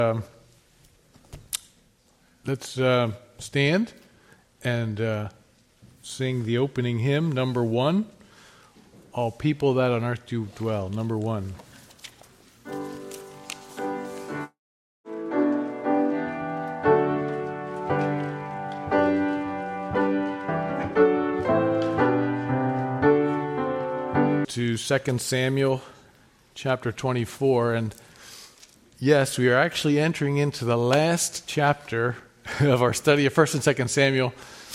Let's stand and sing the opening hymn, number 1. All people that on earth do dwell, number 1. To 2 Samuel chapter 24, and yes, we are actually entering into the last chapter of our study of 1 and 2 Samuel.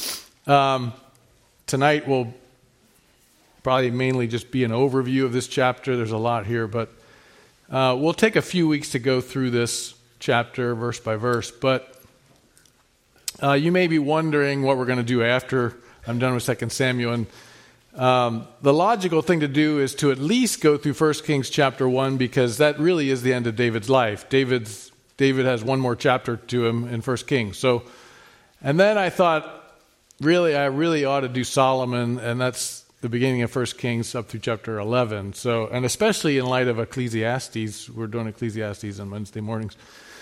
Tonight will probably mainly just be an overview of this chapter. There's a lot here, but we'll take a few weeks to go through this chapter verse by verse. But you may be wondering what we're going to do after I'm done with 2 Samuel. And the logical thing to do is to at least go through 1 Kings chapter 1, because that really is the end of David's life. David has one more chapter to him in 1 Kings. And then I thought, I really ought to do Solomon, and that's the beginning of 1 Kings up through chapter 11. And especially in light of Ecclesiastes, we're doing Ecclesiastes on Wednesday mornings.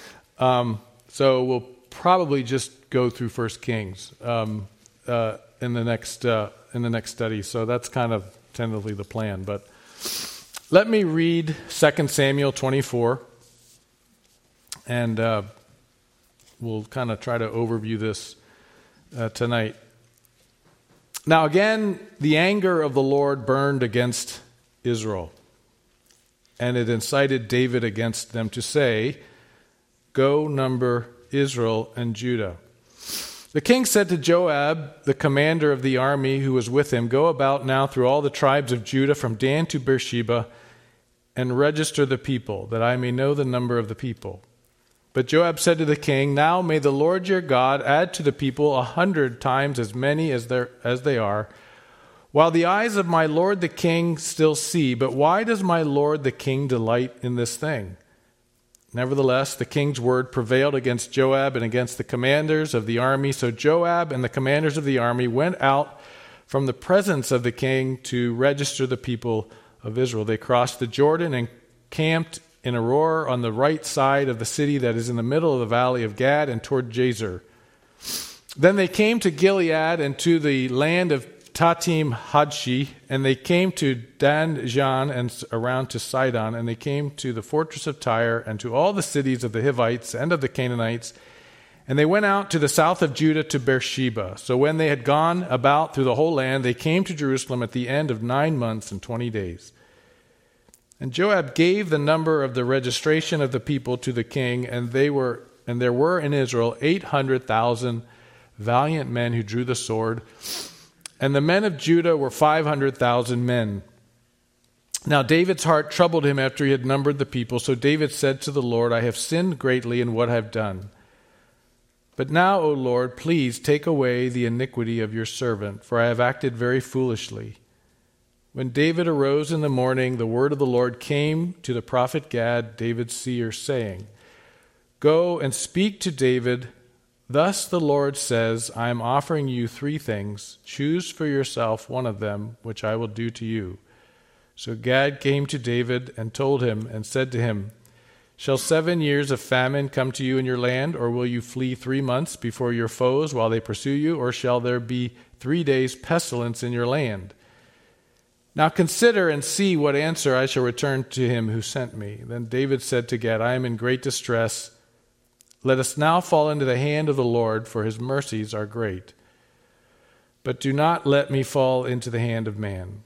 So we'll probably just go through 1 Kings in the next study. So that's kind of tentatively the plan. But let me read 2 Samuel 24, and we'll kind of try to overview this tonight. Now again, the anger of the Lord burned against Israel, and it incited David against them to say, "Go number Israel and Judah." The king said to Joab, the commander of the army who was with him, "Go about now through all the tribes of Judah from Dan to Beersheba, and register the people, that I may know the number of the people." But Joab said to the king, "Now may the Lord your God add to the people 100 times as many as they are, while the eyes of my lord the king still see. But why does my lord the king delight in this thing?" Nevertheless, the king's word prevailed against Joab and against the commanders of the army. So Joab and the commanders of the army went out from the presence of the king to register the people of Israel. They crossed the Jordan and camped in Aroer on the right side of the city that is in the middle of the valley of Gad and toward Jazer. Then they came to Gilead and to the land of Tatim Hadshi, and they came to Dan-Jan and around to Sidon, and they came to the fortress of Tyre and to all the cities of the Hivites and of the Canaanites, and they went out to the south of Judah to Beersheba. So when they had gone about through the whole land, they came to Jerusalem at the end of 9 months and 20 days. And Joab gave the number of the registration of the people to the king, and there were in Israel 800,000 valiant men who drew the sword, and the men of Judah were 500,000 men. Now David's heart troubled him after he had numbered the people, so David said to the Lord, "I have sinned greatly in what I have done. But now, O Lord, please take away the iniquity of your servant, for I have acted very foolishly." When David arose in the morning, the word of the Lord came to the prophet Gad, David's seer, saying, "Go and speak to David. Thus the Lord says, I am offering you 3 things. Choose for yourself one of them, which I will do to you." So Gad came to David and told him and said to him, "Shall 7 years of famine come to you in your land, or will you flee 3 months before your foes while they pursue you, or shall there be 3 days pestilence in your land? Now consider and see what answer I shall return to him who sent me." Then David said to Gad, "I am in great distress. Let us now fall into the hand of the Lord, for his mercies are great. But do not let me fall into the hand of man."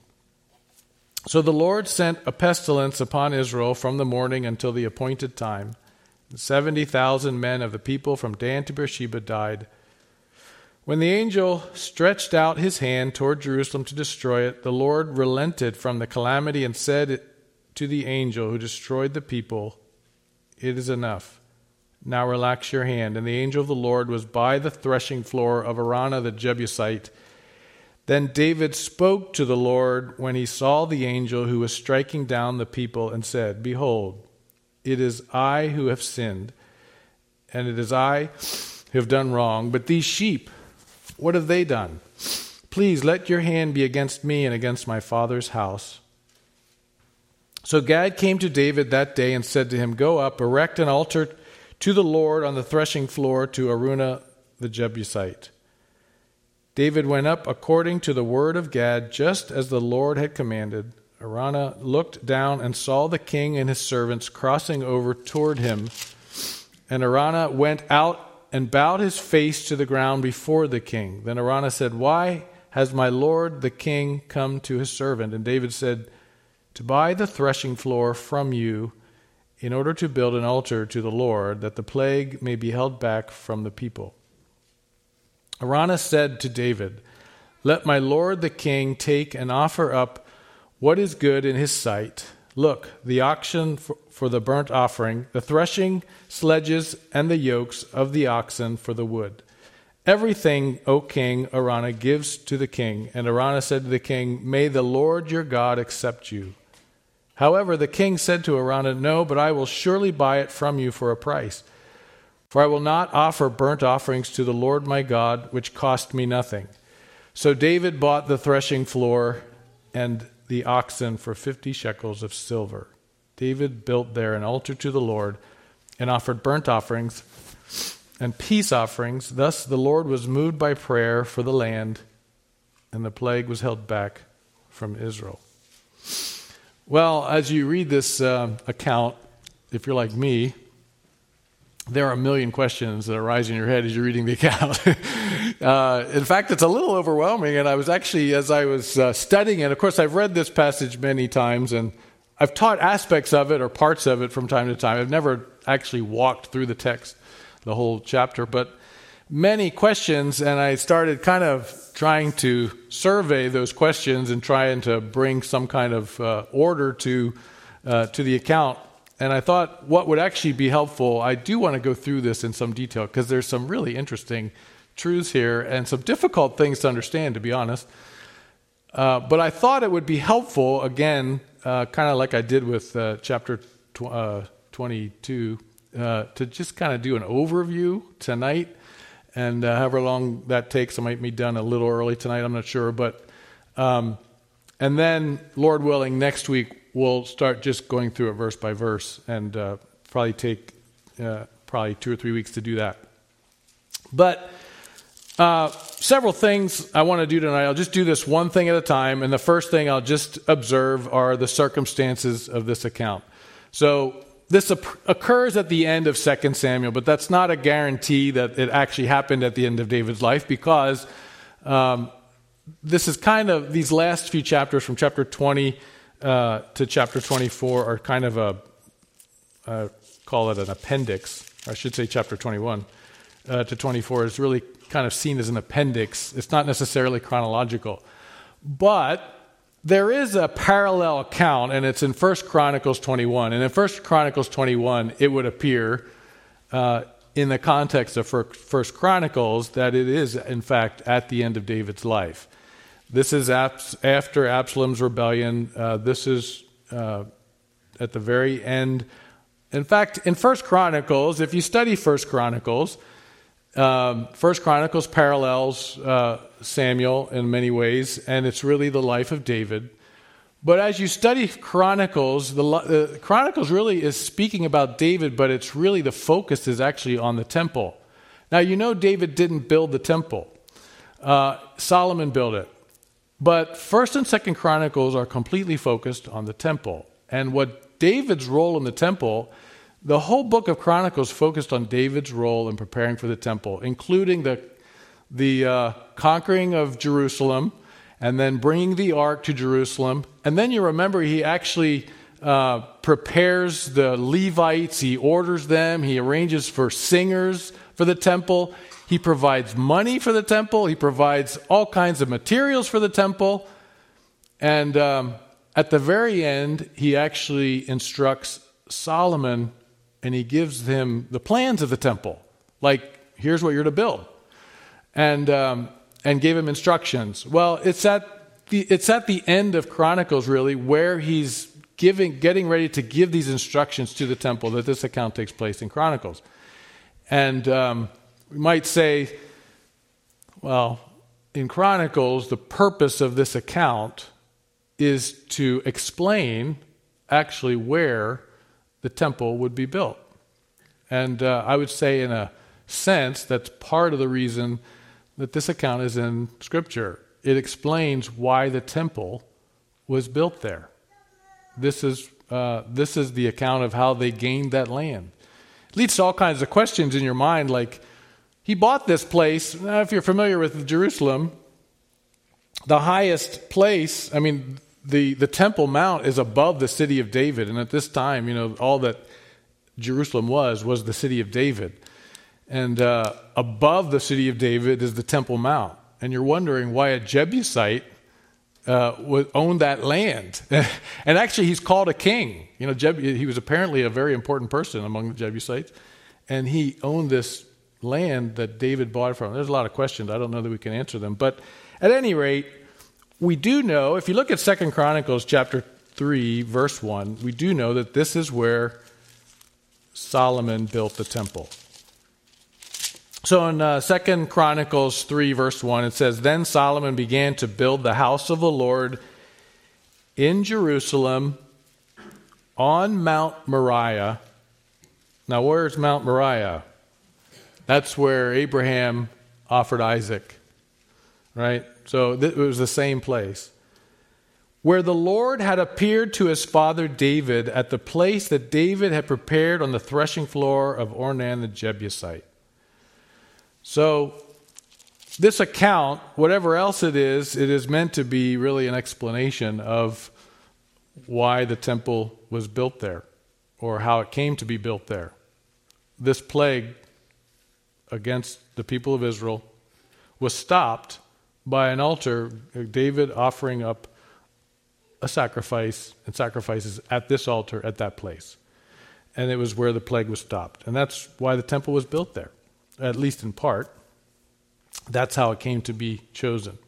So the Lord sent a pestilence upon Israel from the morning until the appointed time. 70,000 men of the people from Dan to Beersheba died. When the angel stretched out his hand toward Jerusalem to destroy it, the Lord relented from the calamity and said to the angel who destroyed the people, "It is enough. Now relax your hand." And the angel of the Lord was by the threshing floor of Araunah the Jebusite. Then David spoke to the Lord when he saw the angel who was striking down the people and said, "Behold, it is I who have sinned, and it is I who have done wrong. But these sheep, what have they done? Please let your hand be against me and against my father's house." So Gad came to David that day and said to him, "Go up, erect an altar to the Lord on the threshing floor to Araunah the Jebusite. David went up according to the word of Gad, just as the Lord had commanded. Araunah looked down and saw the king and his servants crossing over toward him. And Araunah went out and bowed his face to the ground before the king. Then Araunah said, "Why has my lord the king come to his servant?" And David said, "To buy the threshing floor from you in order to build an altar to the Lord, that the plague may be held back from the people." Araunah said to David, "Let my lord the king take and offer up what is good in his sight. Look, the oxen for the burnt offering, the threshing sledges, and the yokes of the oxen for the wood. Everything, O king," Araunah gives to the king. And Araunah said to the king, "May the Lord your God accept you." However, the king said to Araunah, "No, but I will surely buy it from you for a price. For I will not offer burnt offerings to the Lord my God, which cost me nothing." So David bought the threshing floor and the oxen for 50 shekels of silver. David built there an altar to the Lord and offered burnt offerings and peace offerings. Thus the Lord was moved by prayer for the land, and the plague was held back from Israel. Well, as you read this account, if you're like me, there are a million questions that arise in your head as you're reading the account. In fact, it's a little overwhelming, and I was actually, as I was studying it, of course, I've read this passage many times, and I've taught aspects of it or parts of it from time to time. I've never actually walked through the text, the whole chapter, but many questions, and I started kind of trying to survey those questions and trying to bring some kind of order to the account. And I thought what would actually be helpful, I do want to go through this in some detail because there's some really interesting truths here and some difficult things to understand, to be honest. But I thought it would be helpful, again, kind of like I did with chapter 22, to just kind of do an overview tonight. And however long that takes, I might be done a little early tonight, I'm not sure. But and then, Lord willing, next week, we'll start just going through it verse by verse, and probably take 2 or 3 weeks to do that. But several things I want to do tonight. I'll just do this one thing at a time, and the first thing I'll just observe are the circumstances of this account. So this occurs at the end of 2 Samuel, but that's not a guarantee that it actually happened at the end of David's life, because this is kind of, these last few chapters from chapter 20 to chapter 24 are kind of call it an appendix. I should say chapter 21 to 24 is really kind of seen as an appendix. It's not necessarily chronological. But there is a parallel account, and it's in 1 Chronicles 21. And in 1 Chronicles 21, it would appear in the context of 1 Chronicles that it is, in fact, at the end of David's life. This is after Absalom's rebellion. This is at the very end. In fact, in 1 Chronicles, if you study 1 Chronicles, 1 Chronicles parallels Samuel in many ways, and it's really the life of David. But as you study Chronicles, the Chronicles really is speaking about David, but it's really the focus is actually on the temple. Now, you know David didn't build the temple. Solomon built it. But 1st and 2nd Chronicles are completely focused on the temple. And what David's role in the temple, the whole book of Chronicles focused on David's role in preparing for the temple, including the conquering of Jerusalem, and then bringing the ark to Jerusalem. And then you remember he actually prepares the Levites, he orders them, he arranges for singers for the temple. He provides money for the temple. He provides all kinds of materials for the temple. And at the very end, he actually instructs Solomon, and he gives him the plans of the temple. Like, here's what you're to build. And gave him instructions. Well, it's at the end of Chronicles, really, where he's getting ready to give these instructions to the temple, that this account takes place in Chronicles. And we might say, well, in Chronicles, the purpose of this account is to explain actually where the temple would be built. And I would say in a sense that's part of the reason that this account is in Scripture. It explains why the temple was built there. This is the account of how they gained that land. It leads to all kinds of questions in your mind, like, he bought this place. Now, if you're familiar with Jerusalem, the highest place, I mean, the Temple Mount is above the city of David. And at this time, all that Jerusalem was the city of David. And above the city of David is the Temple Mount. And you're wondering why a Jebusite would own that land. And actually, he's called a king. He was apparently a very important person among the Jebusites. And he owned this land that David bought from. There's a lot of questions. I don't know that we can answer them. But at any rate, we do know, if you look at 2 Chronicles chapter 3, verse 1, we do know that this is where Solomon built the temple. So in 2 Chronicles 3, verse 1, it says, "Then Solomon began to build the house of the Lord in Jerusalem on Mount Moriah." Now, where's Mount Moriah? That's where Abraham offered Isaac, right? So it was the same place. "Where the Lord had appeared to his father David at the place that David had prepared on the threshing floor of Ornan the Jebusite." So this account, whatever else it is meant to be really an explanation of why the temple was built there or how it came to be built there. This plague against the people of Israel was stopped by an altar, David offering up a sacrifice and sacrifices at this altar at that place. And it was where the plague was stopped. And that's why the temple was built there, at least in part. That's how it came to be chosen.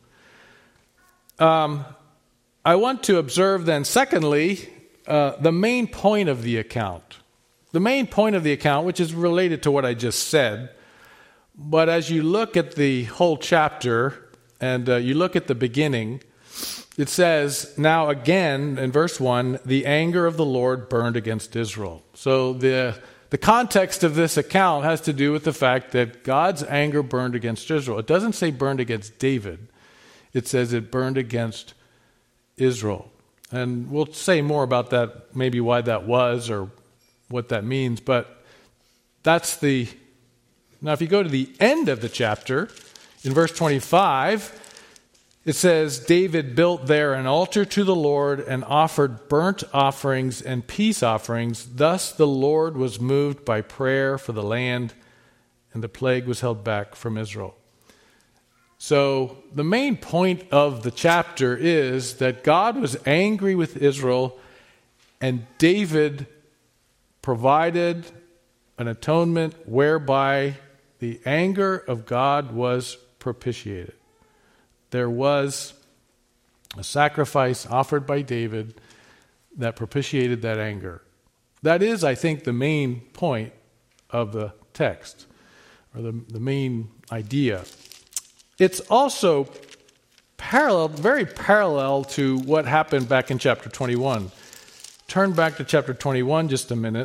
I want to observe then, secondly, the main point of the account. The main point of the account, which is related to what I just said, but as you look at the whole chapter and you look at the beginning, it says, "Now again," in verse 1, "the anger of the Lord burned against Israel." So the context of this account has to do with the fact that God's anger burned against Israel. It doesn't say burned against David. It says it burned against Israel. And we'll say more about that, maybe why that was or what that means. But that's the... Now, if you go to the end of the chapter, in verse 25, it says, "David built there an altar to the Lord and offered burnt offerings and peace offerings. Thus the Lord was moved by prayer for the land, and the plague was held back from Israel." So the main point of the chapter is that God was angry with Israel, and David provided an atonement whereby the anger of God was propitiated. There was a sacrifice offered by David that propitiated that anger. That is, I think, the main point of the text, or the main idea. It's also very parallel to what happened back in chapter 21. Turn back to chapter 21 just a minute,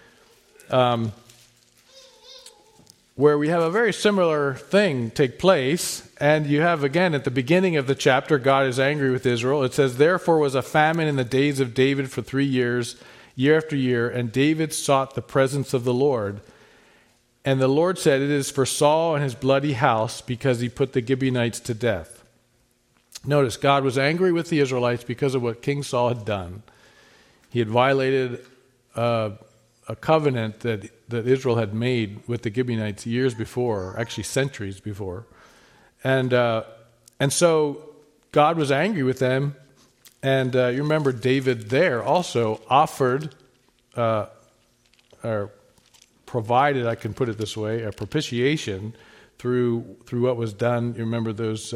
where we have a very similar thing take place. And you have, again, at the beginning of the chapter, God is angry with Israel. It says, "Therefore was a famine in the days of David for 3 years, year after year, and David sought the presence of the Lord. And the Lord said, 'It is for Saul and his bloody house, because he put the Gibeonites to death.'" Notice, God was angry with the Israelites because of what King Saul had done. He had violated a covenant that Israel had made with the Gibeonites years before, actually centuries before. And so God was angry with them. And you remember David there also offered, or provided, I can put it this way, a propitiation through what was done. You remember those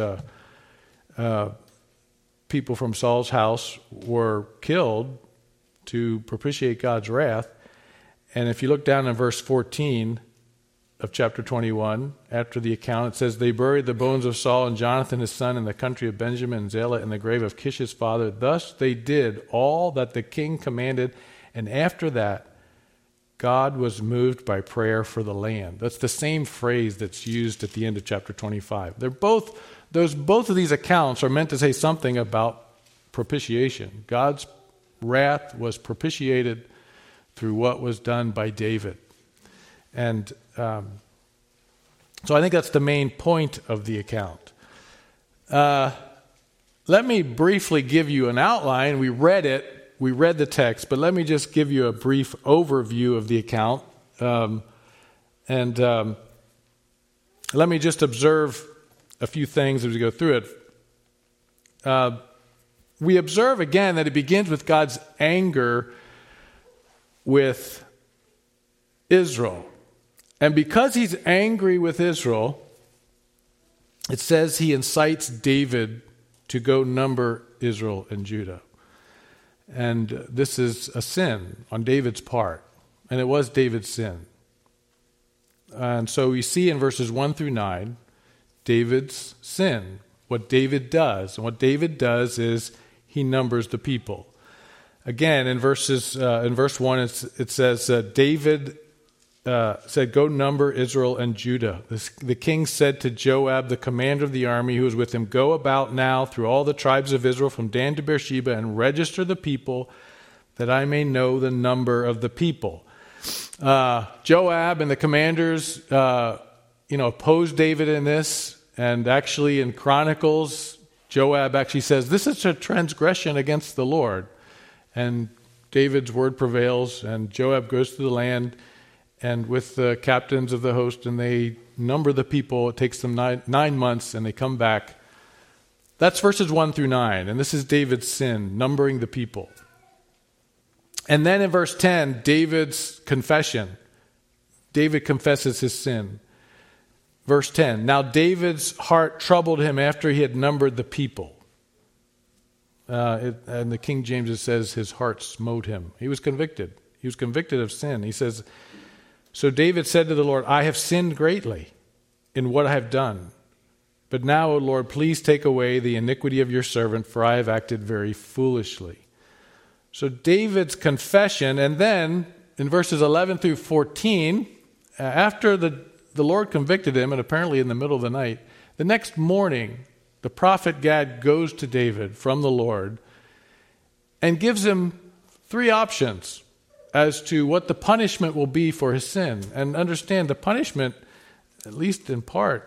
people from Saul's house were killed to propitiate God's wrath. And if you look down in verse 14 of chapter 21, after the account, it says, "They buried the bones of Saul and Jonathan his son in the country of Benjamin and Zelah in the grave of Kish his father. Thus they did all that the king commanded, and after that God was moved by prayer for the land. That's the same phrase that's used at the end of chapter 25. Both of these accounts are meant to say something about propitiation. God's wrath was propitiated through what was done by David. And so I think that's the main point of the account. Let me briefly give you an outline. We read the text, but let me just give you a brief overview of the account. And let me just observe a few things as we go through it. We observe again that it begins with God's anger with Israel. And because he's angry with Israel, it says he incites David to go number Israel and Judah. And this is a sin on David's part. And it was David's sin. And so we see in verses 1 through 9, David's sin, what David does. And what David does is he numbers the people. Again, in verse 1, it says, David said, go number Israel and Judah. The king said to Joab, the commander of the army who was with him, go about now through all the tribes of Israel from Dan to Beersheba and register the people that I may know the number of the people. Joab and the commanders, opposed David in this. And actually in Chronicles, Joab actually says, this is a transgression against the Lord. And David's word prevails, and Joab goes to the land and with the captains of the host, and they number the people. It takes them 9 months, and they come back. That's verses 1 through 9, and this is David's sin, numbering the people. And then in verse 10, David's confession. David confesses his sin. Verse 10, now David's heart troubled him after he had numbered the people. And the King James, it says his heart smote him. He was convicted. He was convicted of sin. He says, so David said to the Lord, I have sinned greatly in what I have done. But now, O Lord, please take away the iniquity of your servant, for I have acted very foolishly. So David's confession, and then in verses 11 through 14, after the Lord convicted him, and apparently in the middle of the night, the next morning, the prophet Gad goes to David from the Lord and gives him 3 options as to what the punishment will be for his sin. And understand the punishment, at least in part,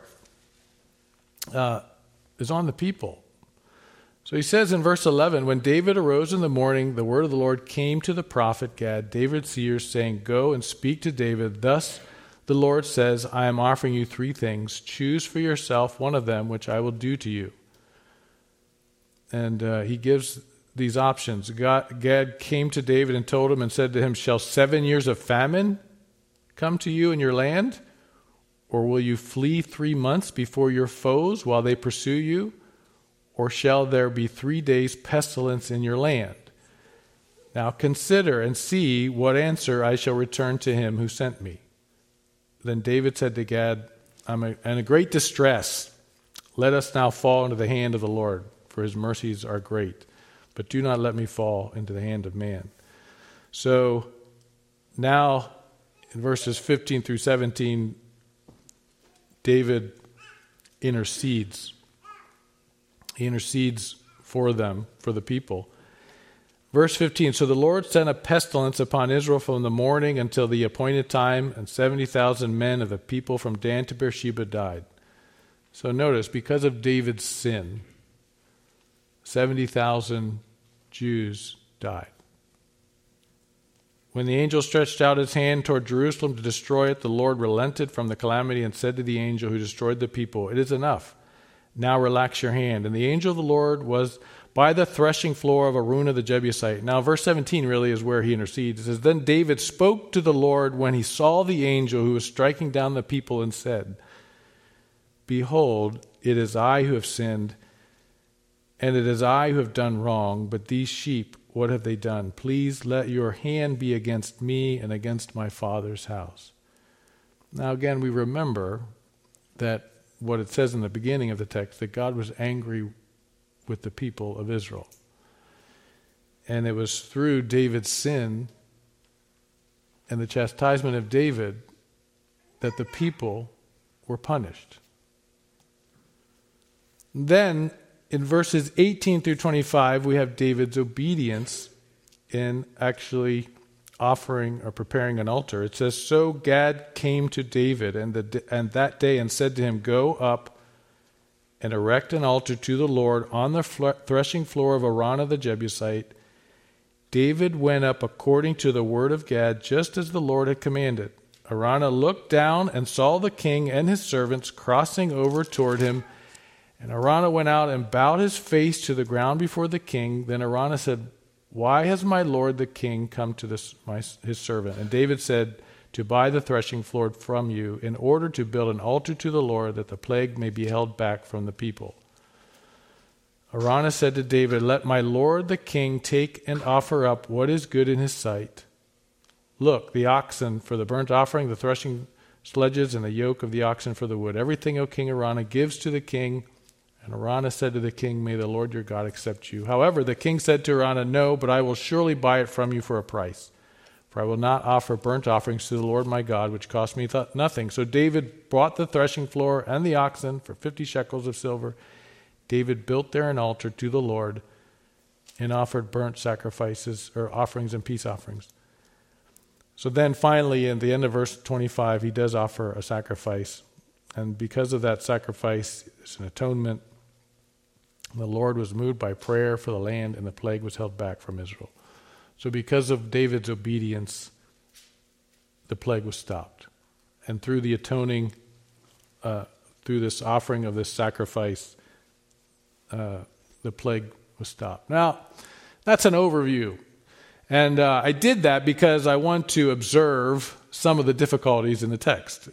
is on the people. So he says in verse 11, when David arose in the morning, the word of the Lord came to the prophet Gad, David's seer, saying, go and speak to David. Thus the Lord says, I am offering you 3 things. Choose for yourself one of them, which I will do to you. And he gives these options. Gad came to David and told him and said to him, shall 7 years of famine come to you in your land? Or will you flee 3 months before your foes while they pursue you? Or shall there be 3 days pestilence in your land? Now consider and see what answer I shall return to him who sent me. Then David said to Gad, I'm in a great distress. Let us now fall into the hand of the Lord, for his mercies are great. But do not let me fall into the hand of man. So now in verses 15 through 17, David intercedes. He intercedes for them, for the people. Verse 15, so the Lord sent a pestilence upon Israel from the morning until the appointed time, and 70,000 men of the people from Dan to Beersheba died. So notice, because of David's sin, 70,000 Jews died. When the angel stretched out his hand toward Jerusalem to destroy it, the Lord relented from the calamity and said to the angel who destroyed the people, it is enough. Now relax your hand. And the angel of the Lord was by the threshing floor of Araunah the Jebusite. Now verse 17 really is where he intercedes. It says, then David spoke to the Lord when he saw the angel who was striking down the people and said, behold, it is I who have sinned, and it is I who have done wrong, but these sheep, what have they done? Please let your hand be against me and against my father's house. Now again, we remember that what it says in the beginning of the text, that God was angry with the people of Israel. And it was through David's sin and the chastisement of David that the people were punished. Then, in verses 18 through 25, we have David's obedience in actually offering or preparing an altar. It says, "So Gad came to David and that day and said to him, 'Go up and erect an altar to the Lord on the threshing floor of Araunah the Jebusite.' David went up according to the word of Gad, just as the Lord had commanded. Araunah looked down and saw the king and his servants crossing over toward him. And Araunah went out and bowed his face to the ground before the king. Then Araunah said, 'Why has my lord the king come to his servant?' And David said, 'To buy the threshing floor from you, in order to build an altar to the Lord, that the plague may be held back from the people.' Araunah said to David, 'Let my lord the king take and offer up what is good in his sight. Look, the oxen for the burnt offering, the threshing sledges, and the yoke of the oxen for the wood. Everything, O King Araunah, gives to the king.' And Araunah said to the king, 'May the Lord your God accept you.' However, the king said to Araunah, 'No, but I will surely buy it from you for a price. For I will not offer burnt offerings to the Lord my God, which cost me nothing.' So David bought the threshing floor and the oxen for 50 shekels of silver. David built there an altar to the Lord and offered burnt sacrifices or offerings and peace offerings." So then finally, in the end of verse 25, he does offer a sacrifice. And because of that sacrifice, it's an atonement. The Lord was moved by prayer for the land, and the plague was held back from Israel. So because of David's obedience, the plague was stopped. And through the atoning, through this offering of this sacrifice, the plague was stopped. Now, that's an overview. And I did that because I want to observe some of the difficulties in the text.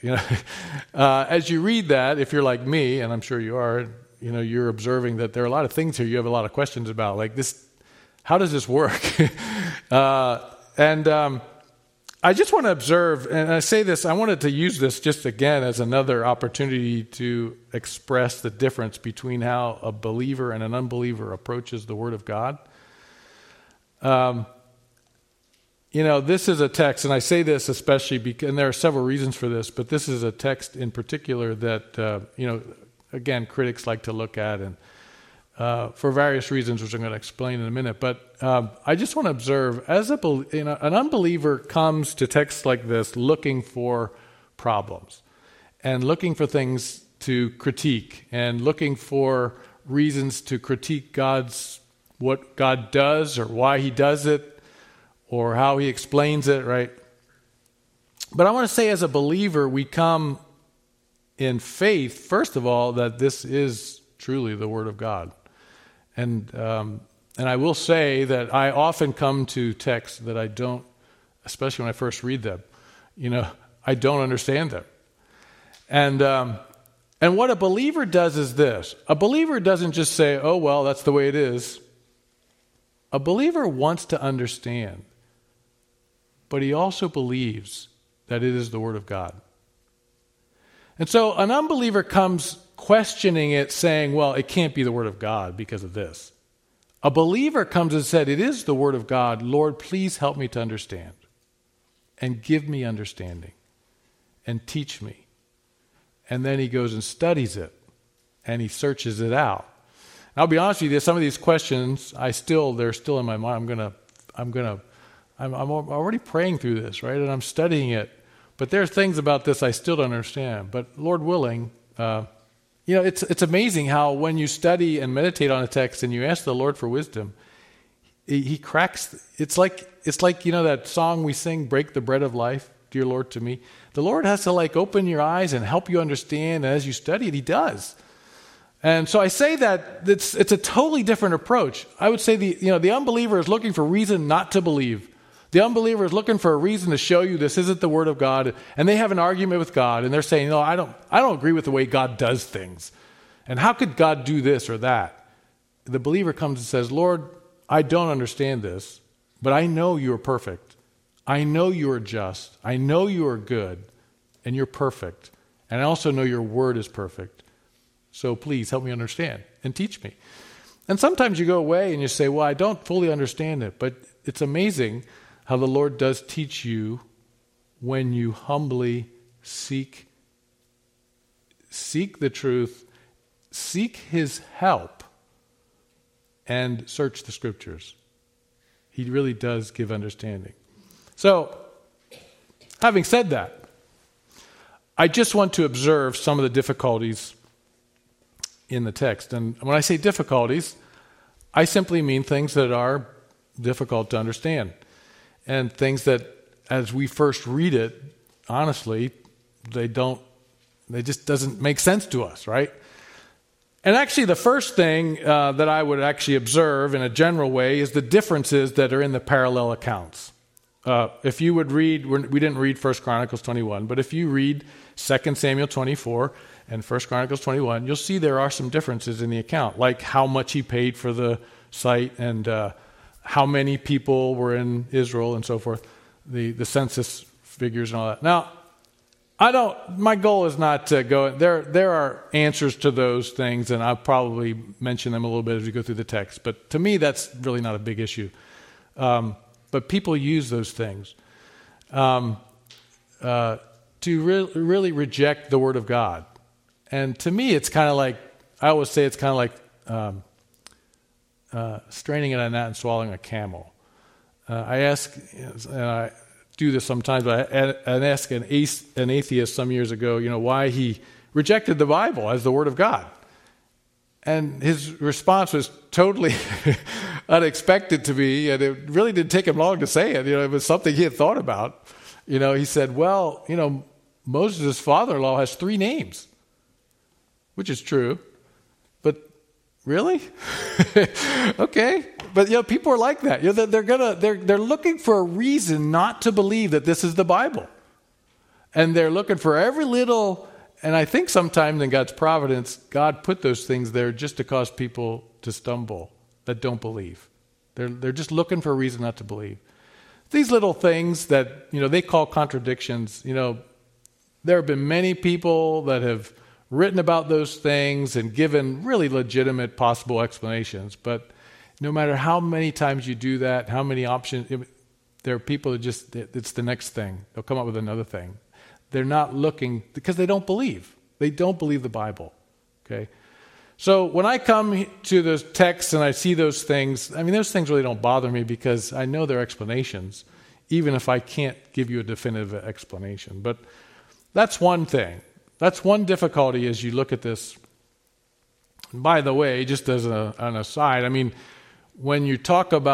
As you read that, if you're like me, and I'm sure you are, you're observing that there are a lot of things here you have a lot of questions about, like this. How does this work? I just want to observe, and I say this, I wanted to use this just again as another opportunity to express the difference between how a believer and an unbeliever approaches the Word of God. This is a text, and I say this especially because, and there are several reasons for this, but this is a text in particular that, again, critics like to look at, and for various reasons, which I'm going to explain in a minute. But I just want to observe, as an unbeliever comes to texts like this looking for problems and looking for things to critique and looking for reasons to critique what God does or why he does it or how he explains it, right? But I want to say, as a believer, we come in faith, first of all, that this is truly the Word of God. And I will say that I often come to texts that I don't, especially when I first read them, I don't understand them. And what a believer does is this. A believer doesn't just say, "Oh, well, that's the way it is." A believer wants to understand, but he also believes that it is the Word of God. And so an unbeliever comes questioning it, saying, "Well, it can't be the Word of God because of this." A believer comes and said, "It is the Word of God. Lord, please help me to understand and give me understanding and teach me." And then he goes and studies it and he searches it out. And I'll be honest with you, some of these questions, they're still in my mind. I'm already praying through this, right? And I'm studying it. But there are things about this I still don't understand. But Lord willing, it's amazing how when you study and meditate on a text and you ask the Lord for wisdom, he cracks. It's like that song we sing, "Break the Bread of Life, Dear Lord, to me." The Lord has to open your eyes and help you understand. And as you study it, he does. And so I say that it's a totally different approach. I would say the unbeliever is looking for reason not to believe. The unbeliever is looking for a reason to show you this isn't the Word of God, and they have an argument with God, and they're saying, "No, I don't agree with the way God does things. And how could God do this or that?" The believer comes and says, "Lord, I don't understand this, but I know you are perfect. I know you are just. I know you are good, and you're perfect. And I also know your Word is perfect. So please help me understand and teach me." And sometimes you go away and you say, "Well, I don't fully understand it," but it's amazing how the Lord does teach you when you humbly seek the truth, seek his help, and search the scriptures. He really does give understanding. So, having said that, I just want to observe some of the difficulties in the text. And when I say difficulties, I simply mean things that are difficult to understand. And things that, as we first read it, honestly, they just doesn't make sense to us, right? And actually, the first thing that I would actually observe in a general way is the differences that are in the parallel accounts. If you would read, we didn't read 1 Chronicles 21, but if you read 2 Samuel 24 and 1 Chronicles 21, you'll see there are some differences in the account, like how much he paid for the site and how many people were in Israel and so forth, the census figures and all that. Now, my goal is not to go, there are answers to those things, and I'll probably mention them a little bit as we go through the text. But to me, that's really not a big issue. But people use those things to really reject the Word of God. And to me, it's kind of like, I always say it's kind of like straining at a gnat and swallowing a camel. I ask, and I do this sometimes, but I asked an atheist some years ago, why he rejected the Bible as the Word of God. And his response was totally unexpected to me, and it really didn't take him long to say it. It was something he had thought about. He said, well, Moses' father-in-law has 3 names, which is true. But really? Okay. But people are like that. They're looking for a reason not to believe that this is the Bible. And they're looking for every little, and I think sometimes in God's providence, God put those things there just to cause people to stumble that don't believe. They're just looking for a reason not to believe. These little things that, they call contradictions, there have been many people that have written about those things and given really legitimate possible explanations. But no matter how many times you do that, how many options, there are people that it's the next thing. They'll come up with another thing. They're not looking, because they don't believe. They don't believe the Bible. Okay? So when I come to those texts and I see those things, those things really don't bother me because I know their explanations, even if I can't give you a definitive explanation. But that's one thing. That's one difficulty as you look at this. And by the way, just as an aside, when you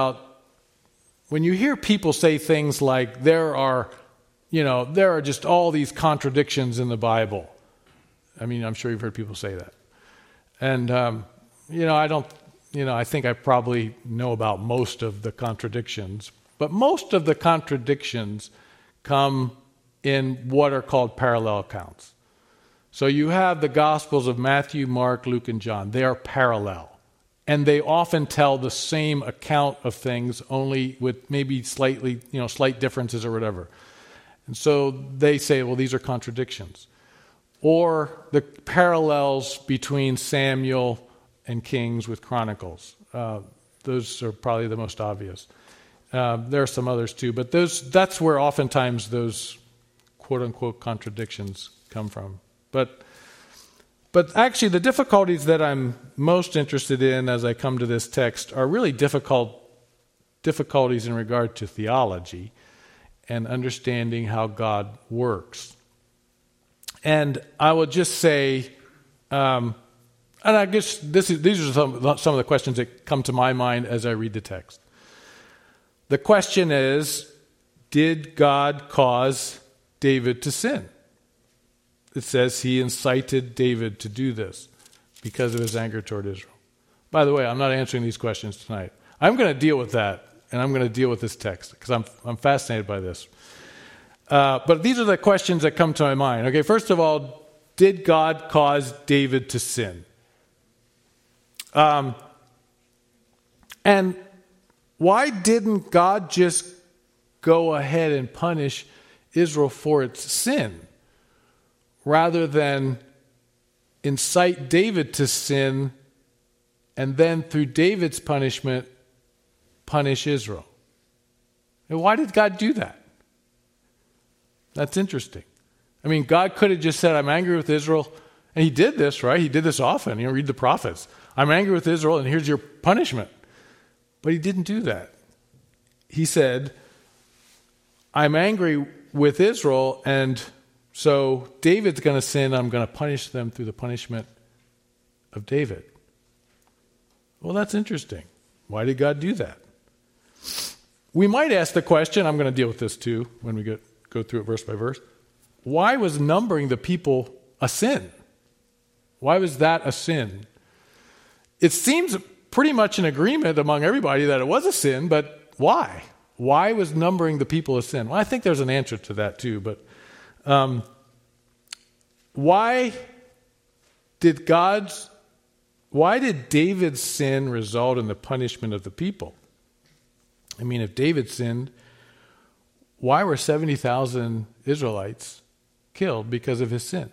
hear people say things like there are just all these contradictions in the Bible. I'm sure you've heard people say that. And, I think I probably know about most of the contradictions. But most of the contradictions come in what are called parallel accounts. So you have the Gospels of Matthew, Mark, Luke, and John. They are parallel. And they often tell the same account of things, only with maybe slight differences or whatever. And so they say, well, these are contradictions. Or the parallels between Samuel and Kings with Chronicles. Those are probably the most obvious. There are some others too, but that's where oftentimes those quote-unquote contradictions come from. But actually the difficulties that I'm most interested in as I come to this text are really difficulties in regard to theology and understanding how God works. And I will just say, and I guess these are some of the questions that come to my mind as I read the text. The question is, did God cause David to sin? It says he incited David to do this because of his anger toward Israel. By the way, I'm not answering these questions tonight. I'm going to deal with that, and I'm going to deal with this text because I'm fascinated by this. But these are the questions that come to my mind. Okay, first of all, did God cause David to sin? And why didn't God just go ahead and punish Israel for its sin rather than incite David to sin and then through David's punishment punish Israel? And why did God do that? That's interesting. I mean, God could have just said, I'm angry with Israel. And he did this, right? He did this often. Read the prophets. I'm angry with Israel, and here's your punishment. But he didn't do that. He said, I'm angry with Israel, and so David's going to sin. I'm going to punish them through the punishment of David. Well, that's interesting. Why did God do that? We might ask the question, I'm going to deal with this too when we go through it verse by verse. Why was numbering the people a sin? Why was that a sin? It seems pretty much an agreement among everybody that it was a sin, but why? Why was numbering the people a sin? Well, I think there's an answer to that too, but why did David's sin result in the punishment of the people? I mean, if David sinned, why were 70,000 Israelites killed because of his sin?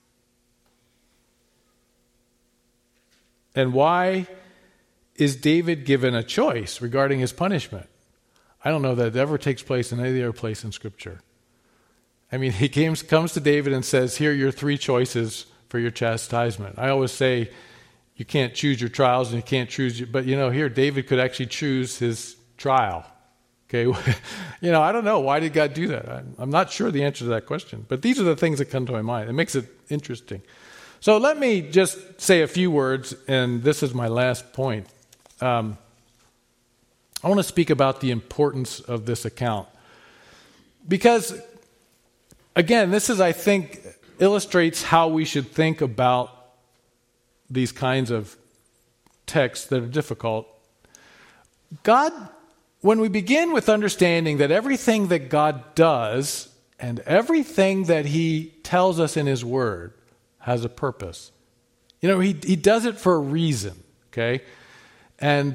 And why is David given a choice regarding his punishment? I don't know that it ever takes place in any other place in Scripture. I mean, he comes to David and says, here are your 3 choices for your chastisement. I always say, you can't choose your trials and you can't choose, but here David could actually choose his trial. Okay, I don't know. Why did God do that? I'm not sure the answer to that question. But these are the things that come to my mind. It makes it interesting. So let me just say a few words, and this is my last point. I want to speak about the importance of this account. Because, again, this is, I think, illustrates how we should think about these kinds of texts that are difficult. God, when we begin with understanding that everything that God does and everything that he tells us in his word has a purpose. He does it for a reason, okay? And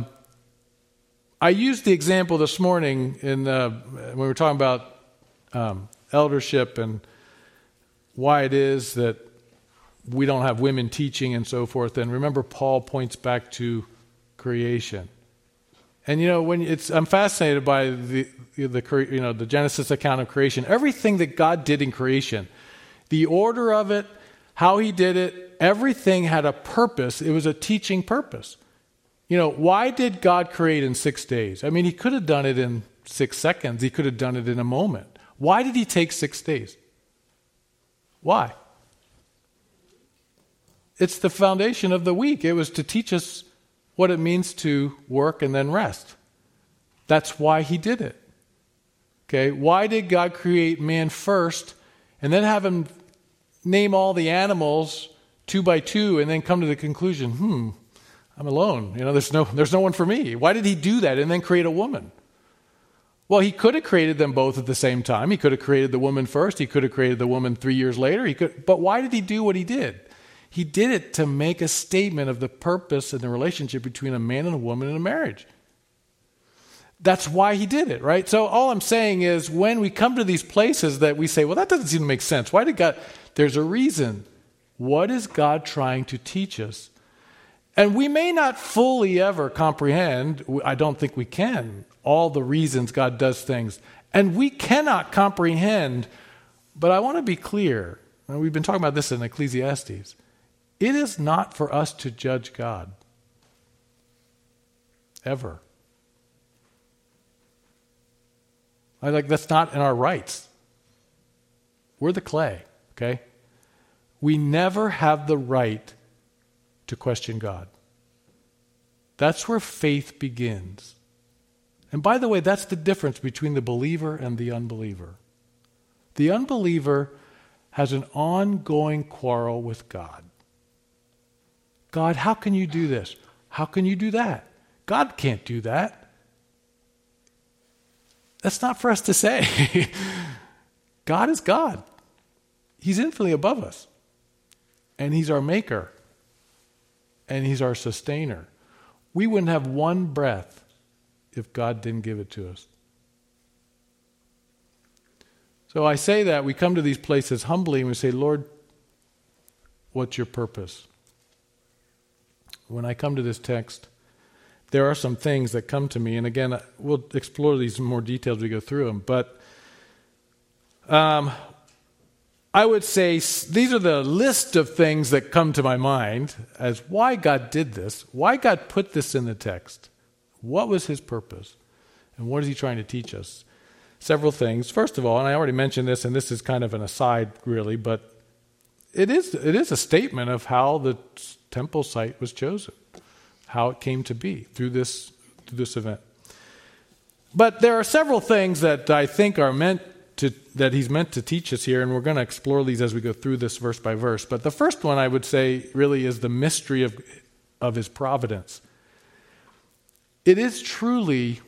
I used the example this morning when we were talking about eldership and why it is that we don't have women teaching and so forth. And remember, Paul points back to creation. And I'm fascinated by the Genesis account of creation. Everything that God did in creation, the order of it, how he did it, everything had a purpose. It was a teaching purpose. Why did God create in 6 days? I mean, he could have done it in 6 seconds. He could have done it in a moment. Why did he take 6 days? Why? It's the foundation of the week. It was to teach us what it means to work and then rest. That's why he did it. Okay, why did God create man first and then have him name all the animals 2 by 2 and then come to the conclusion, I'm alone. There's no one for me. Why did he do that and then create a woman? Well, he could have created them both at the same time. He could have created the woman first. He could have created the woman 3 years later. But why did he do what he did? He did it to make a statement of the purpose and the relationship between a man and a woman in a marriage. That's why he did it, right? So all I'm saying is when we come to these places that we say, well, that doesn't seem to make sense. Why did God? There's a reason. What is God trying to teach us? And we may not fully ever comprehend, I don't think we can, all the reasons God does things. And we cannot comprehend, but I want to be clear, and we've been talking about this in Ecclesiastes, it is not for us to judge God. Ever. That's not in our rights. We're the clay, okay? We never have the right to question God. That's where faith begins. And by the way, that's the difference between the believer and the unbeliever. The unbeliever has an ongoing quarrel with God. God, how can you do this? How can you do that? God can't do that. That's not for us to say. God is God. He's infinitely above us. And he's our maker. And he's our sustainer. We wouldn't have one breath if God didn't give it to us. So I say that we come to these places humbly and we say, Lord, what's your purpose? When I come to this text, there are some things that come to me. And again, we'll explore these in more detail as we go through them. But I would say these are the list of things that come to my mind as why God did this, why God put this in the text. What was his purpose? And what is he trying to teach us? Several things. First of all, and I already mentioned this, and this is kind of an aside really, but it is a statement of how the temple site was chosen, how it came to be through this event. But there are several things that I think are that he's meant to teach us here, and we're going to explore these as we go through this verse by verse. But the first one I would say really is the mystery of his providence. It is truly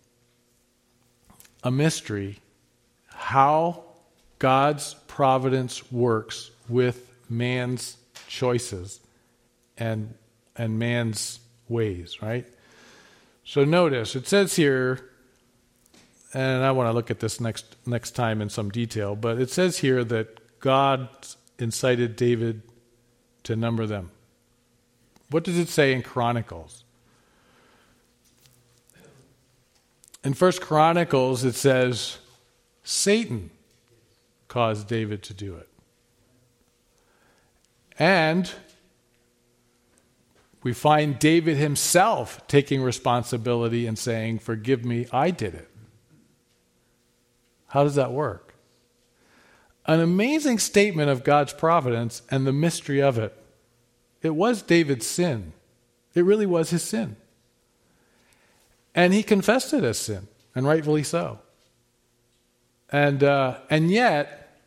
a mystery how God's providence works with man's choices and man's ways, right? So notice, it says here, and I want to look at this next time in some detail, but it says here that God incited David to number them. What does it say in Chronicles? In 1 Chronicles, it says, Satan caused David to do it. And we find David himself taking responsibility and saying, forgive me, I did it. How does that work? An amazing statement of God's providence and the mystery of it. It was David's sin. It really was his sin. And he confessed it as sin, and rightfully so. And yet,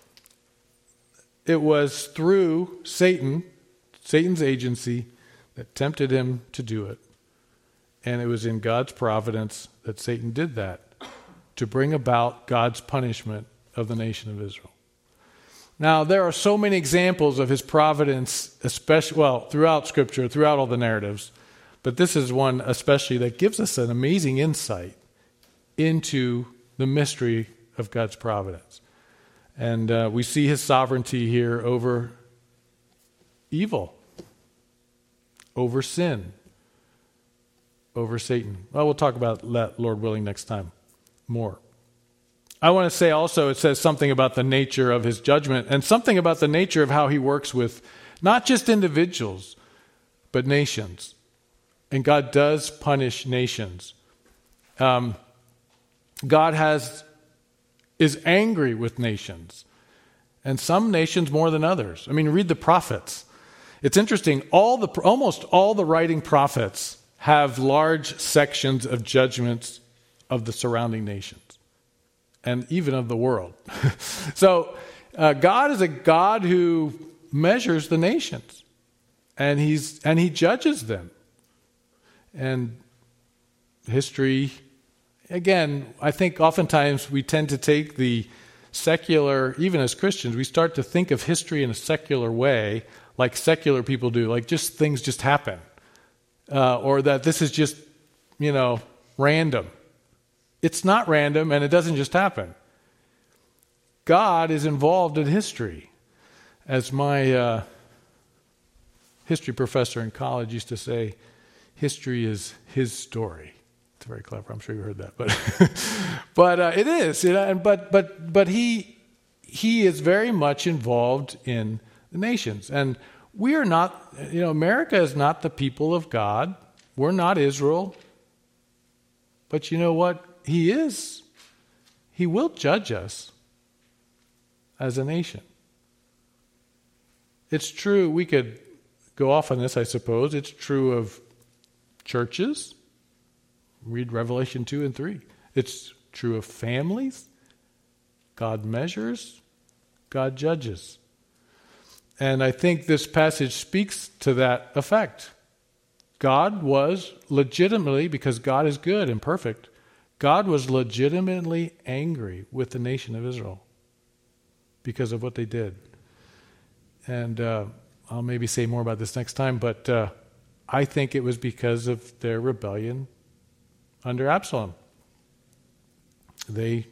it was through Satan's agency, that tempted him to do it. And it was in God's providence that Satan did that, to bring about God's punishment of the nation of Israel. Now, there are so many examples of his providence, especially, throughout Scripture, throughout all the narratives, but this is one especially that gives us an amazing insight into the mystery of God's providence. And we see his sovereignty here over evil, over sin, over Satan. Well, we'll talk about that, Lord willing, next time more. I want to say also, it says something about the nature of his judgment and something about the nature of how he works with not just individuals, but nations. And God does punish nations. God is angry with nations, and some nations more than others. I mean, read the prophets. It's interesting. Almost all the writing prophets have large sections of judgments of the surrounding nations, and even of the world. So God is a God who measures the nations, and he judges them. And history, again, I think oftentimes we tend to take the secular, even as Christians, we start to think of history in a secular way, like secular people do, like just things just happen. Or that this is just, random. It's not random, and it doesn't just happen. God is involved in history. As my history professor in college used to say, history is his story. It's very clever. I'm sure you heard that, but it is. But he is very much involved in the nations, and we are not. America is not the people of God. We're not Israel. But you know what? He is. He will judge us as a nation. It's true. We could go off on this, I suppose. It's true of churches. Read Revelation 2 and 3. It's true of families. God measures. God judges. And I think this passage speaks to that effect. God was legitimately, because God is good and perfect, God was legitimately angry with the nation of Israel because of what they did. And I'll maybe say more about this next time, but I think it was because of their rebellion under Absalom. They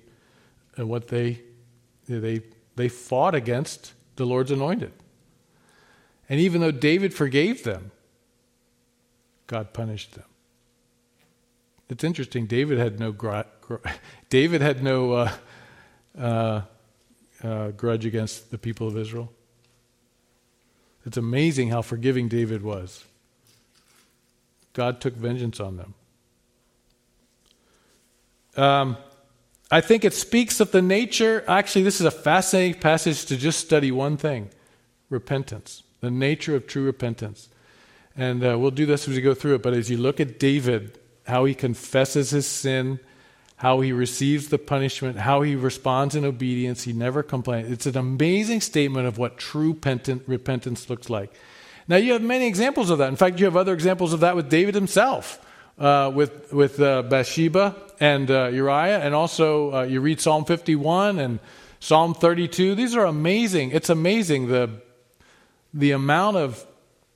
fought against the Lord's anointed. And even though David forgave them, God punished them. It's interesting. David had no grudge against the people of Israel. It's amazing how forgiving David was. God took vengeance on them. I think it speaks of the nature. Actually, this is a fascinating passage to just study one thing: repentance, the nature of true repentance. And we'll do this as we go through it. But as you look at David, how he confesses his sin, how he receives the punishment, how he responds in obedience, he never complains. It's an amazing statement of what true repentance looks like. Now, you have many examples of that. In fact, you have other examples of that with David himself, with Bathsheba and Uriah, and also you read Psalm 51 and Psalm 32. These are amazing. It's amazing the amount of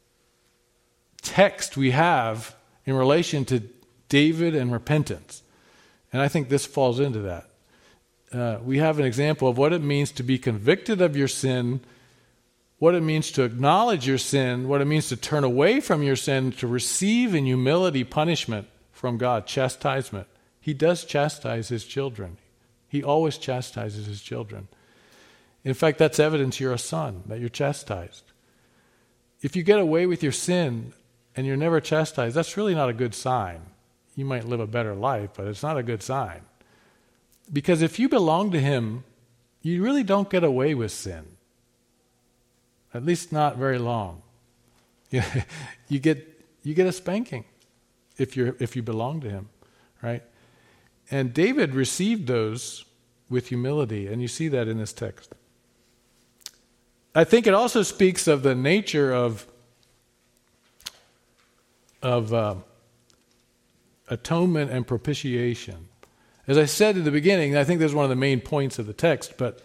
text we have in relation to David and repentance. And I think this falls into that. We have an example of what it means to be convicted of your sin, what it means to acknowledge your sin, what it means to turn away from your sin, to receive in humility punishment from God, chastisement. He does chastise his children. He always chastises his children. In fact, that's evidence you're a son, that you're chastised. If you get away with your sin and you're never chastised, that's really not a good sign. You might live a better life, but it's not a good sign. Because if you belong to him, you really don't get away with sin. At least not very long. You get a spanking if you belong to him, right? And David received those with humility, and you see that in this text. I think it also speaks of the nature of atonement and propitiation. As I said in the beginning, I think this is one of the main points of the text, but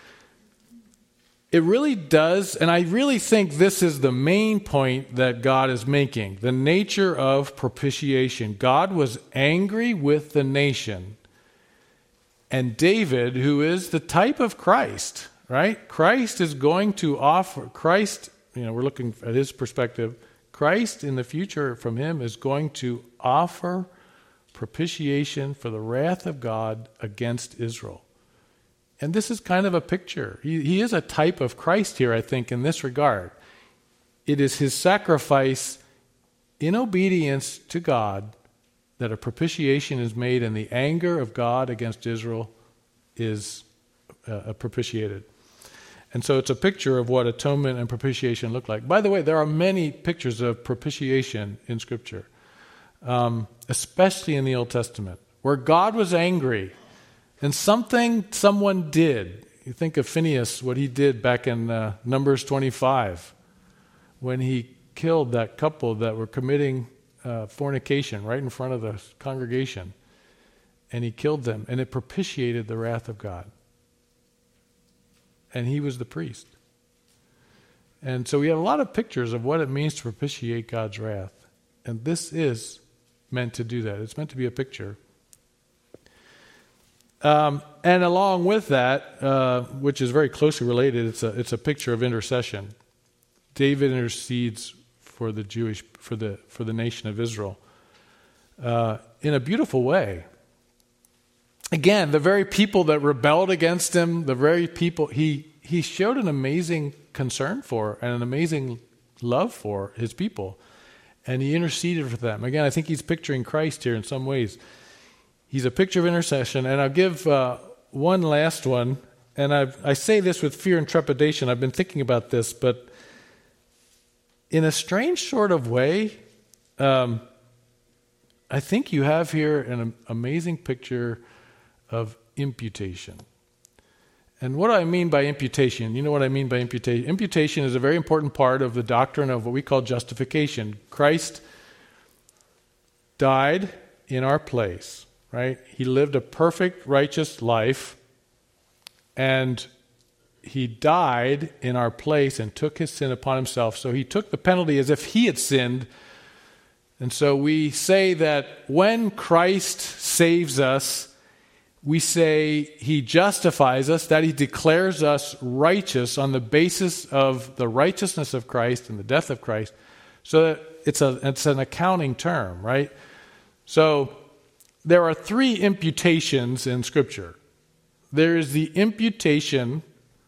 it really does, and I really think this is the main point that God is making, the nature of propitiation. God was angry with the nation, and David, who is the type of Christ, right? Christ is going to offer, we're looking at his perspective, Christ in the future from him is going to offer propitiation for the wrath of God against Israel. And this is kind of a picture. He is a type of Christ here, I think, in this regard. It is his sacrifice in obedience to God that a propitiation is made, and the anger of God against Israel is propitiated. And so it's a picture of what atonement and propitiation look like. By the way, there are many pictures of propitiation in Scripture, especially in the Old Testament, where God was angry and someone did. You think of Phinehas, what he did back in Numbers 25, when he killed that couple that were committing fornication right in front of the congregation. And he killed them, and it propitiated the wrath of God. And he was the priest. And so we have a lot of pictures of what it means to propitiate God's wrath. And this is meant to do that. It's meant to be a picture. And along with that, which is very closely related, it's a picture of intercession. David intercedes for the nation of Israel in a beautiful way. Again, the very people that rebelled against him, the very people he showed an amazing concern for and an amazing love for his people, and he interceded for them. Again, I think he's picturing Christ here in some ways. He's a picture of intercession, and I'll give one last one, and I say this with fear and trepidation. I've been thinking about this, but in a strange sort of way, I think you have here an amazing picture of imputation. And what do I mean by imputation? You know what I mean by imputation? Imputation is a very important part of the doctrine of what we call justification. Christ died in our place, right? He lived a perfect, righteous life, and he died in our place and took his sin upon himself. So he took the penalty as if he had sinned. And so we say that when Christ saves us, we say he justifies us, that he declares us righteous on the basis of the righteousness of Christ and the death of Christ. So that it's an accounting term, right? So there are three imputations in Scripture. There is the imputation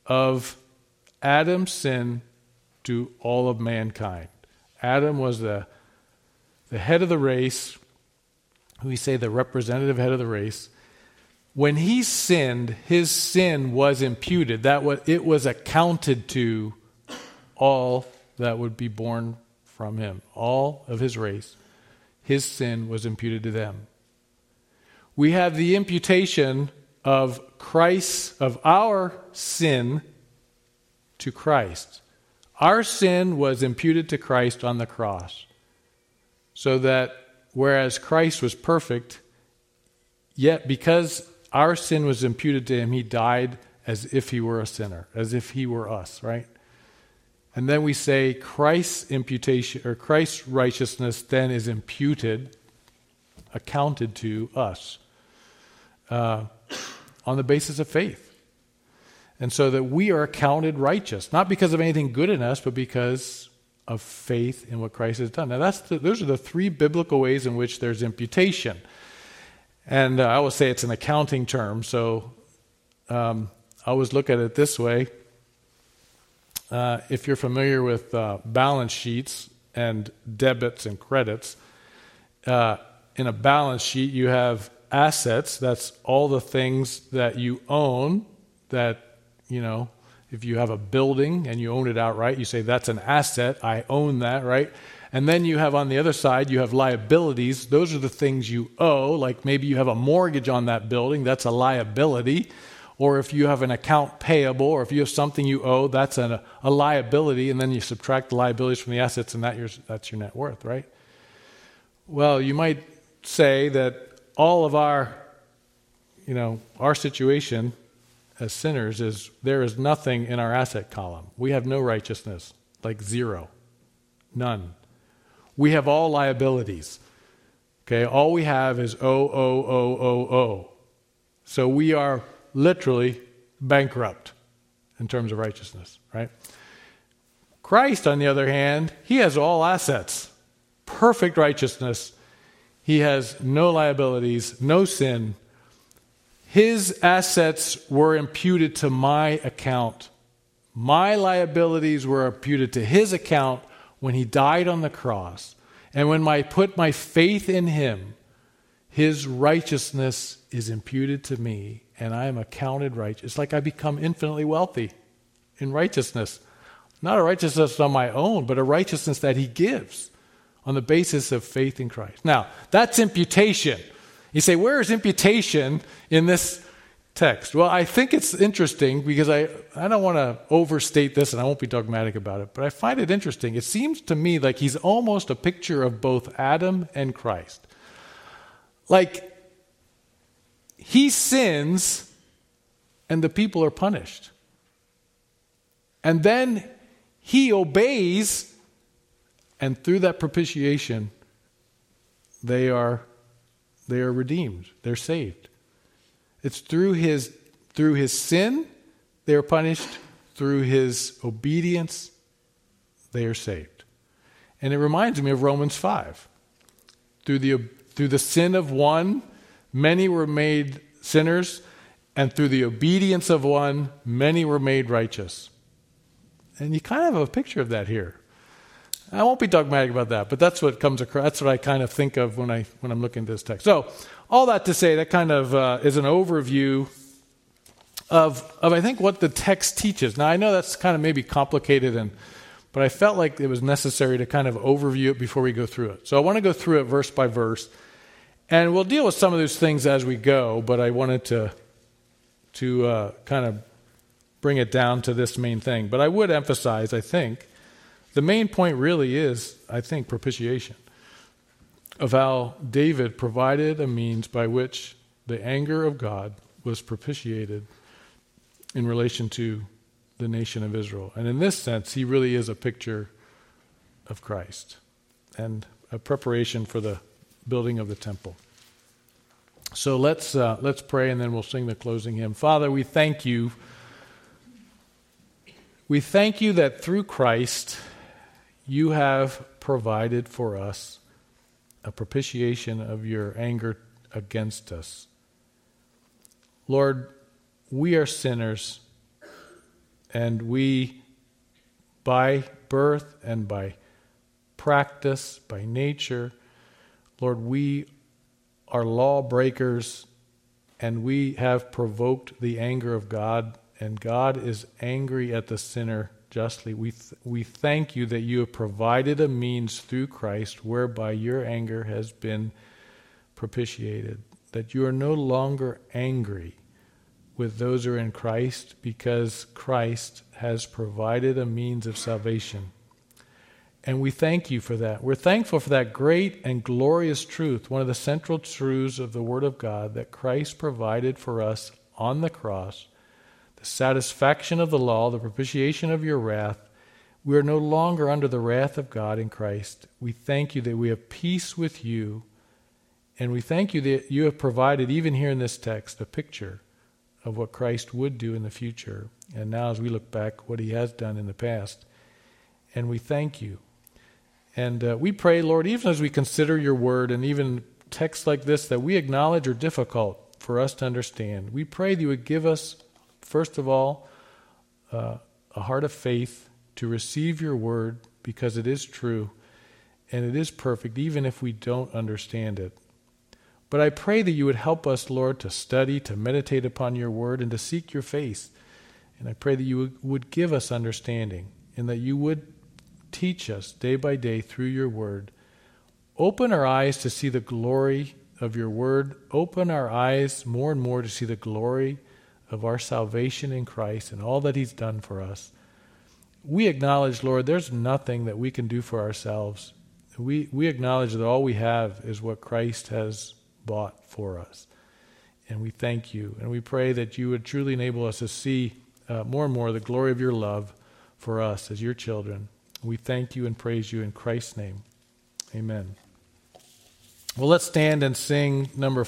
of Adam's sin to all of mankind. Adam was the head of the race, we say the representative head of the race. When he sinned, his sin was imputed. It was accounted to all that would be born from him. All of his race, his sin was imputed to them. We have the imputation of our sin to Christ. Our sin was imputed to Christ on the cross. So that whereas Christ was perfect, yet because our sin was imputed to him, he died as if he were a sinner, as if he were us, right? And then we say Christ's imputation, or Christ's righteousness then is imputed, accounted to us on the basis of faith. And so that we are accounted righteous, not because of anything good in us, but because of faith in what Christ has done. Now those are the three biblical ways in which there's imputation. And I always say it's an accounting term, so I always look at it this way. If you're familiar with balance sheets and debits and credits, in a balance sheet you have assets. That's all the things that you own that, if you have a building and you own it outright, you say that's an asset, I own that, right? And then you have on the other side, you have liabilities. Those are the things you owe, like maybe you have a mortgage on that building, that's a liability. Or if you have an account payable, or if you have something you owe, that's a liability, and then you subtract the liabilities from the assets, and that's your net worth, right? Well, you might say that all of our situation as sinners is there is nothing in our asset column. We have no righteousness, like zero, none. We have all liabilities. Okay, all we have is owe. So we are literally bankrupt in terms of righteousness, right? Christ, on the other hand, he has all assets, perfect righteousness. He has no liabilities, no sin. His assets were imputed to my account. My liabilities were imputed to his account when he died on the cross. And when I put my faith in him, his righteousness is imputed to me, and I am accounted righteous. It's like I become infinitely wealthy in righteousness. Not a righteousness on my own, but a righteousness that he gives on the basis of faith in Christ. Now, that's imputation. You say, where is imputation in this text? Well, I think it's interesting because I don't want to overstate this, and I won't be dogmatic about it, but I find it interesting. It seems to me like he's almost a picture of both Adam and Christ. Like, he sins, and the people are punished. And then he obeys, and through that propitiation, they are redeemed. They're saved. It's through his sin they are punished. Through his obedience they are saved. And it reminds me of Romans 5. Through the sin of one, many were made sinners, and through the obedience of one, many were made righteous. And you kind of have a picture of that here. I won't be dogmatic about that, but that's what comes across. That's what I kind of think of when I'm looking at this text. So, all that to say, that kind of is an overview of I think what the text teaches. Now, I know that's kind of maybe complicated, but I felt like it was necessary to kind of overview it before we go through it. So, I want to go through it verse by verse, and we'll deal with some of those things as we go. But I wanted to kind of bring it down to this main thing. But I would emphasize, I think, the main point really is, I think, propitiation, of how David provided a means by which the anger of God was propitiated in relation to the nation of Israel. And in this sense, he really is a picture of Christ and a preparation for the building of the temple. So let's pray, and then we'll sing the closing hymn. Father, we thank you. We thank you that through Christ you have provided for us a propitiation of your anger against us. Lord, we are sinners, And we, by birth and by practice, by nature, Lord, we are lawbreakers, and we have provoked the anger of God, and God is angry at the sinner justly. We thank you that you have provided a means through Christ whereby your anger has been propitiated, that you are no longer angry with those who are in Christ because Christ has provided a means of salvation. And we thank you for that. We're thankful for that great and glorious truth, one of the central truths of the Word of God, that Christ provided for us on the cross, the satisfaction of the law, the propitiation of your wrath. We are no longer under the wrath of God in Christ. We thank you that we have peace with you, and we thank you that you have provided, even here in this text, a picture of what Christ would do in the future. And now as we look back, what he has done in the past. And we thank you. And we pray, Lord, even as we consider your word and even texts like this that we acknowledge are difficult for us to understand, we pray that you would give us, first of all, a heart of faith to receive your word because it is true and it is perfect, even if we don't understand it. But I pray that you would help us, Lord, to study, to meditate upon your word, and to seek your face. And I pray that you would give us understanding, and that you would teach us day by day through your word. Open our eyes to see the glory of your word. Open our eyes more and more to see the glory of our salvation in Christ and all that he's done for us. We acknowledge, Lord, there's nothing that we can do for ourselves. We acknowledge that all we have is what Christ has bought for us. And we thank you. And we pray that you would truly enable us to see more and more the glory of your love for us as your children. We thank you and praise you in Christ's name. Amen. Well, let's stand and sing number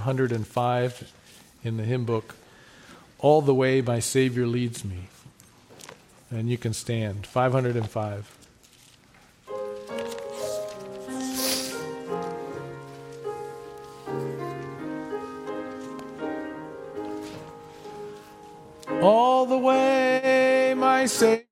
505 in the hymn book, All the Way My Savior Leads Me. And you can stand. 505. All the way my Savior